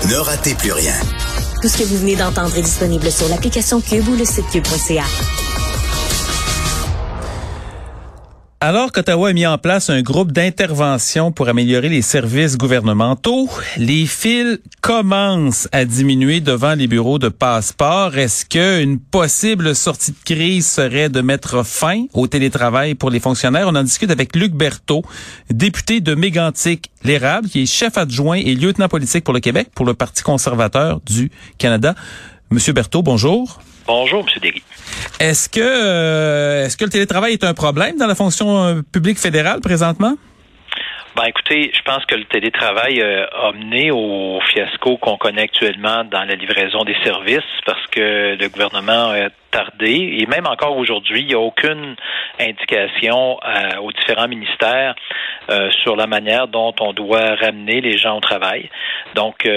Ne ratez plus rien. Tout ce que vous venez d'entendre est disponible sur l'application Cube ou le site cube.ca. Alors qu'Ottawa a mis en place un groupe d'intervention pour améliorer les services gouvernementaux, les files commencent à diminuer devant les bureaux de passeport. Est-ce qu'une possible sortie de crise serait de mettre fin au télétravail pour les fonctionnaires? On en discute avec Luc Berthaud, député de Mégantic-l'Érable, qui est chef adjoint et lieutenant politique pour le Québec, pour le Parti conservateur du Canada. Monsieur Berthaud, bonjour. Bonjour, M. Derry. Est-ce que le télétravail est un problème dans la fonction publique fédérale présentement? Ben, écoutez, je pense que le télétravail a mené au fiasco qu'on connaît actuellement dans la livraison des services parce que le gouvernement a tardé et même encore aujourd'hui, il n'y a aucune indication aux différents ministères sur la manière dont on doit ramener les gens au travail. Donc,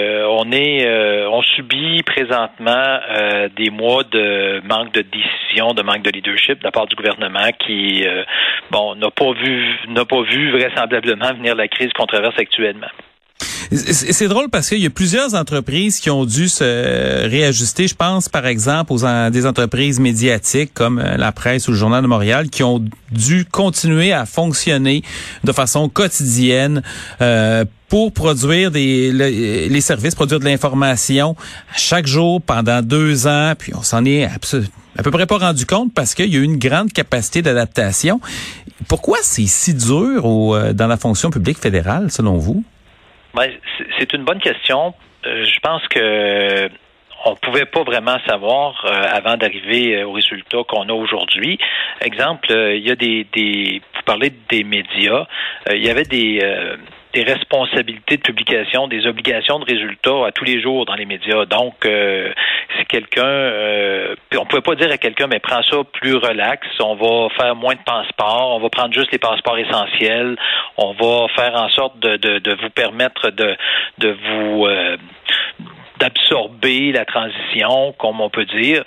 on subit présentement des mois de manque de décision, de manque de leadership de la part du gouvernement qui, n'a pas vu vraisemblablement venir la crise qu'on traverse actuellement. C'est drôle parce qu'il y a plusieurs entreprises qui ont dû se réajuster. Je pense, par exemple, aux des entreprises médiatiques comme la Presse ou le Journal de Montréal qui ont dû continuer à fonctionner de façon quotidienne pour produire les services, produire de l'information chaque jour pendant 2 ans. Puis on s'en est à peu près pas rendu compte parce qu'il y a eu une grande capacité d'adaptation. Pourquoi c'est si dur dans la fonction publique fédérale, selon vous? Ben, c'est une bonne question. Je pense que on pouvait pas vraiment savoir avant d'arriver au résultat qu'on a aujourd'hui. Exemple, il y a vous parlez des médias, il y avait des responsabilités de publication, des obligations de résultats à tous les jours dans les médias. Donc, si quelqu'un, on pouvait pas dire à quelqu'un, mais prends ça plus relax, on va faire moins de passeports, on va prendre juste les passeports essentiels, on va faire en sorte de vous permettre de vous d'absorber la transition, comme on peut dire,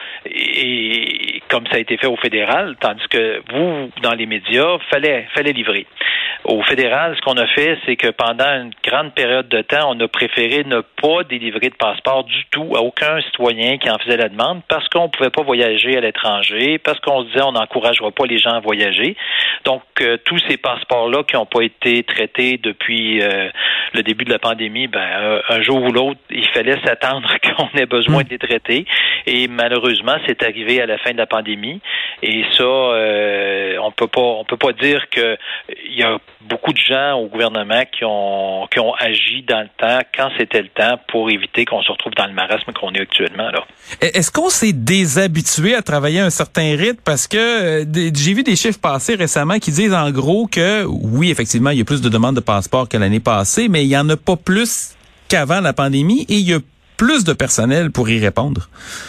et comme ça a été fait au fédéral, tandis que vous, dans les médias, fallait livrer. Au fédéral, ce qu'on a fait, c'est que pendant une grande période de temps, on a préféré ne pas délivrer de passeport du tout à aucun citoyen qui en faisait la demande parce qu'on ne pouvait pas voyager à l'étranger, parce qu'on se disait on n'encouragera pas les gens à voyager. Donc, tous ces passeports-là qui n'ont pas été traités depuis le début de la pandémie, un jour ou l'autre, il fallait s'attendre qu'on ait besoin de les traiter. Et malheureusement, c'est arrivé à la fin de la pandémie. Et ça, on peut pas dire que il y a beaucoup de gens au gouvernement qui ont agi dans le temps, quand c'était le temps, pour éviter qu'on se retrouve dans le marasme qu'on est actuellement là. Est-ce qu'on s'est déshabitué à travailler à un certain rythme? Parce que j'ai vu des chiffres passer récemment qui disent en gros que, oui, effectivement, il y a plus de demandes de passeports que l'année passée, mais il y en a pas plus qu'avant la pandémie et il y a plus de personnel pour y répondre.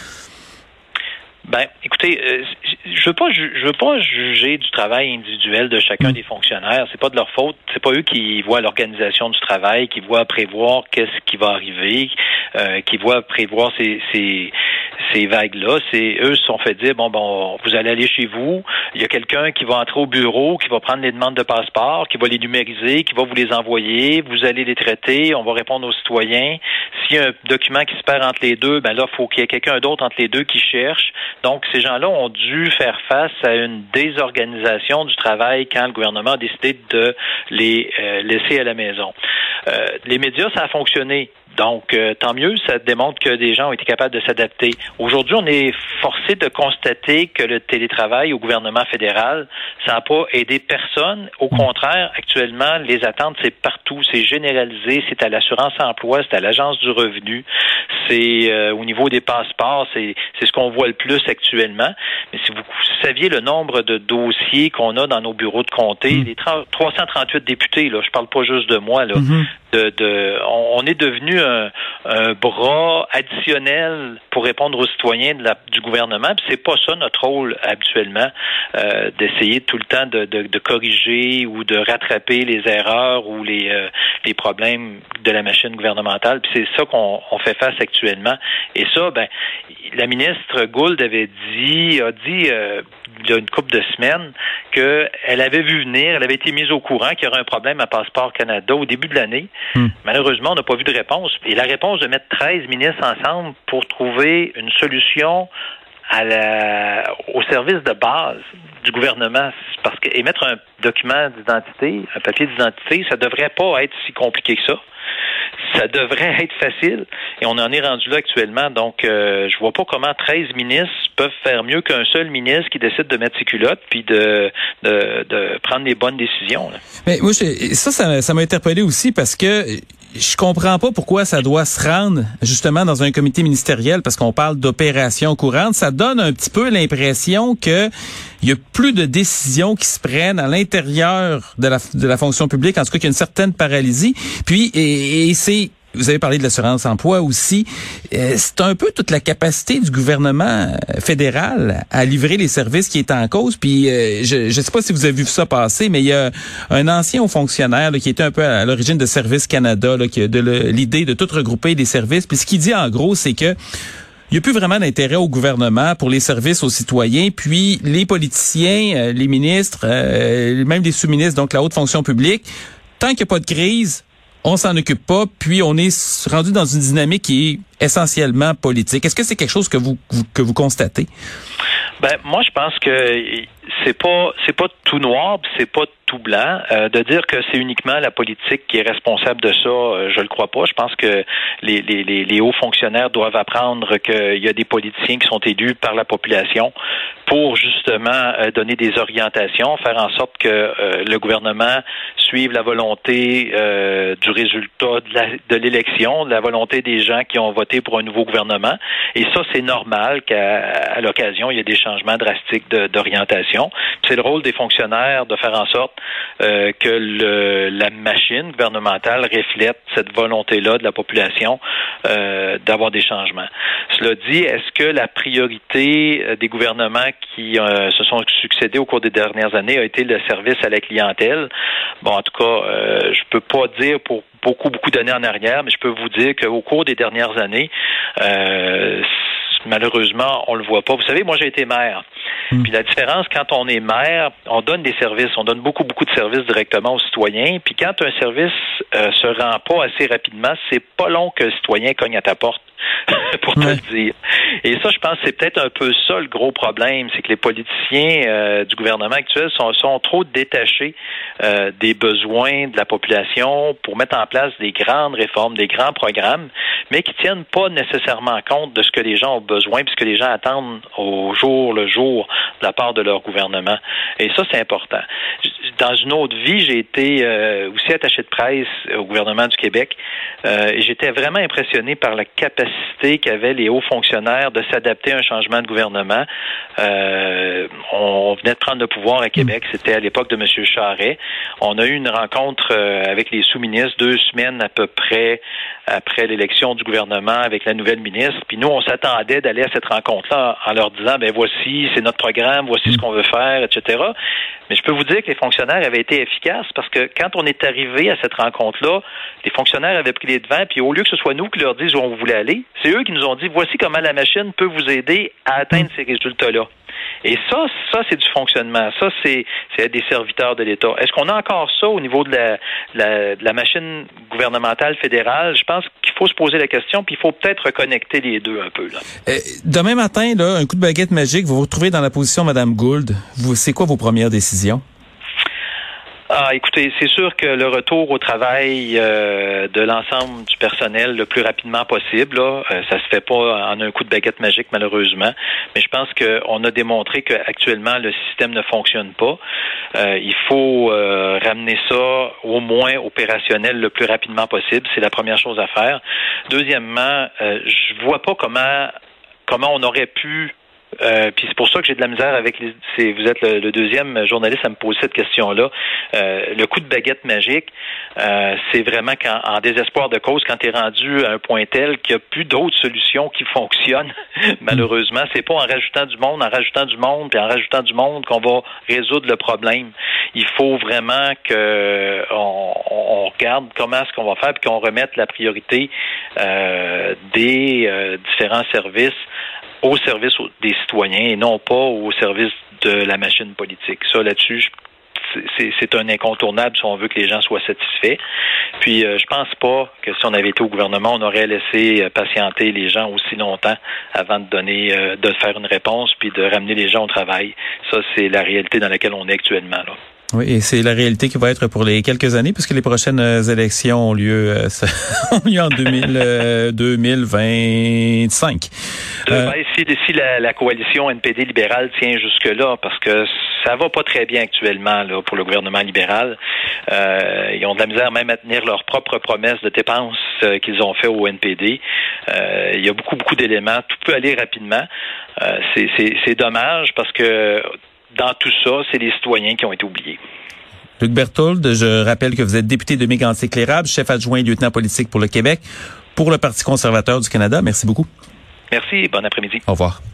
Ben, écoutez, je veux pas juger du travail individuel de chacun des fonctionnaires. C'est pas de leur faute. C'est pas eux qui voient l'organisation du travail, qui voient prévoir qu'est-ce qui va arriver, qui voient prévoir ces vagues-là. C'est eux se sont fait dire bon, vous allez aller chez vous. Il y a quelqu'un qui va entrer au bureau, qui va prendre les demandes de passeport, qui va les numériser, qui va vous les envoyer. Vous allez les traiter. On va répondre aux citoyens. S'il y a un document qui se perd entre les deux, là, faut qu'il y ait quelqu'un d'autre entre les deux qui cherche. Donc, ces gens-là ont dû faire face à une désorganisation du travail quand le gouvernement a décidé de les laisser à la maison. Les médias, ça a fonctionné. Donc, tant mieux, ça démontre que des gens ont été capables de s'adapter. Aujourd'hui, on est forcé de constater que le télétravail au gouvernement fédéral, ça n'a pas aidé personne. Au contraire, actuellement, les attentes, c'est partout, c'est généralisé, c'est à l'assurance-emploi, c'est à l'Agence du revenu, c'est au niveau des passeports, c'est ce qu'on voit le plus actuellement. Mais si vous saviez le nombre de dossiers qu'on a dans nos bureaux de comté, les 338 députés, là, je parle pas juste de moi, là, on est devenu un bras additionnel pour répondre aux citoyens du gouvernement. Puis c'est pas ça notre rôle habituellement, d'essayer tout le temps de corriger ou de rattraper les erreurs ou les problèmes de la machine gouvernementale. Puis c'est ça qu'on fait face actuellement. Et ça, la ministre Gould a dit il y a une couple de semaines qu'elle avait vu venir, elle avait été mise au courant qu'il y aurait un problème à Passeport Canada au début de l'année. Malheureusement, on n'a pas vu de réponse. Et la réponse chose de mettre 13 ministres ensemble pour trouver une solution au service de base du gouvernement, parce que émettre un document d'identité, un papier d'identité, ça devrait pas être si compliqué que ça. Ça devrait être facile et on en est rendu là actuellement. Donc, je vois pas comment 13 ministres peuvent faire mieux qu'un seul ministre qui décide de mettre ses culottes puis de prendre les bonnes décisions. Là. Mais moi, ça m'a interpellé aussi parce que je comprends pas pourquoi ça doit se rendre justement dans un comité ministériel parce qu'on parle d'opérations courantes. Ça donne un petit peu l'impression que il y a plus de décisions qui se prennent à l'intérieur de la fonction publique, en tout cas qu'il y a une certaine paralysie. Puis et c'est vous avez parlé de l'assurance-emploi aussi. C'est un peu toute la capacité du gouvernement fédéral à livrer les services qui est en cause. Puis je sais pas si vous avez vu ça passer, mais il y a un ancien haut fonctionnaire là, qui était un peu à l'origine de Service Canada, là, qui a l'idée de tout regrouper des services. Puis ce qu'il dit en gros, c'est que il n'y a plus vraiment d'intérêt au gouvernement pour les services aux citoyens. Puis les politiciens, les ministres, même les sous-ministres, donc la haute fonction publique, tant qu'il n'y a pas de crise, on s'en occupe pas, puis on est rendu dans une dynamique qui est essentiellement politique. Est-ce que c'est quelque chose que vous constatez? Ben moi je pense que c'est pas tout noir, puis c'est pas tout blanc. De dire que c'est uniquement la politique qui est responsable de ça, je le crois pas. Je pense que les hauts fonctionnaires doivent apprendre qu'il y a des politiciens qui sont élus par la population pour justement donner des orientations, faire en sorte que le gouvernement suive la volonté du résultat de l'élection, de la volonté des gens qui ont voté pour un nouveau gouvernement. Et ça, c'est normal qu'à l'occasion, il y ait des changements drastiques d'orientation. C'est le rôle des fonctionnaires de faire en sorte que la machine gouvernementale reflète cette volonté-là de la population d'avoir des changements. Cela dit, est-ce que la priorité des gouvernements qui se sont succédés au cours des dernières années a été le service à la clientèle? Bon, en tout cas, je peux pas dire pour beaucoup d'années en arrière, mais je peux vous dire qu'au cours des dernières années, malheureusement, on le voit pas. Vous savez, moi, j'ai été maire. Puis la différence, quand on est maire, on donne des services. On donne beaucoup de services directement aux citoyens. Puis quand un service se rend pas assez rapidement, c'est pas long que le citoyen cogne à ta porte. Pour te le dire. Et ça, je pense que c'est peut-être un peu ça le gros problème, c'est que les politiciens du gouvernement actuel sont trop détachés des besoins de la population pour mettre en place des grandes réformes, des grands programmes, mais qui tiennent pas nécessairement compte de ce que les gens ont besoin, puis ce que les gens attendent au jour le jour de la part de leur gouvernement. Et ça, c'est important. Dans une autre vie, j'ai été aussi attaché de presse au gouvernement du Québec et j'étais vraiment impressionné par la capacité qu'avaient les hauts fonctionnaires de s'adapter à un changement de gouvernement. On venait de prendre le pouvoir à Québec, c'était à l'époque de M. Charest. On a eu une rencontre avec les sous-ministres 2 semaines à peu près après l'élection du gouvernement avec la nouvelle ministre. Puis nous, on s'attendait d'aller à cette rencontre-là en leur disant, ben voici, c'est notre programme, voici ce qu'on veut faire, etc. Mais je peux vous dire que les fonctionnaires avaient été efficaces parce que quand on est arrivé à cette rencontre-là, les fonctionnaires avaient pris les devants, puis au lieu que ce soit nous qui leur disent où on voulait aller, c'est eux qui nous ont dit, voici comment la machine peut vous aider à atteindre ces résultats-là. Et ça, c'est du fonctionnement. Ça, c'est des serviteurs de l'État. Est-ce qu'on a encore ça au niveau de la machine gouvernementale fédérale? Je pense qu'il faut se poser la question, puis il faut peut-être reconnecter les deux un peu. Là. Demain matin, là, un coup de baguette magique, vous vous retrouvez dans la position de Mme Gould. C'est quoi vos premières décisions? Écoutez, c'est sûr que le retour au travail de l'ensemble du personnel le plus rapidement possible, là, ça se fait pas en un coup de baguette magique malheureusement, mais je pense qu'on a démontré qu'actuellement le système ne fonctionne pas. Il faut ramener ça au moins opérationnel le plus rapidement possible, c'est la première chose à faire. Deuxièmement, je vois pas comment on aurait pu puis c'est pour ça que j'ai de la misère avec vous êtes le deuxième journaliste à me poser cette question-là. Le coup de baguette magique, c'est vraiment en désespoir de cause, quand tu es rendu à un point tel qu'il n'y a plus d'autres solutions qui fonctionnent. Malheureusement, c'est pas en rajoutant du monde, puis en rajoutant du monde qu'on va résoudre le problème. Il faut vraiment qu'on regarde comment est-ce qu'on va faire, puis qu'on remette la priorité des différents services au service des citoyens et non pas au service de la machine politique. Ça, là-dessus, c'est un incontournable si on veut que les gens soient satisfaits. Puis, je pense pas que si on avait été au gouvernement, on aurait laissé patienter les gens aussi longtemps avant de faire une réponse puis de ramener les gens au travail. Ça, c'est la réalité dans laquelle on est actuellement, là. Oui, et c'est la réalité qui va être pour les quelques années, puisque les prochaines élections ont lieu, en 2025. Si la coalition NPD libérale tient jusque-là, parce que ça va pas très bien actuellement là pour le gouvernement libéral. Ils ont de la misère même à tenir leurs propres promesses de dépenses qu'ils ont fait au NPD. Il y a beaucoup d'éléments. Tout peut aller rapidement. C'est dommage parce que dans tout ça, c'est les citoyens qui ont été oubliés. Luc Berthold, je rappelle que vous êtes député de Mégantic-L'Érable, chef adjoint et lieutenant politique pour le Québec, pour le Parti conservateur du Canada. Merci beaucoup. Merci, bon après-midi. Au revoir.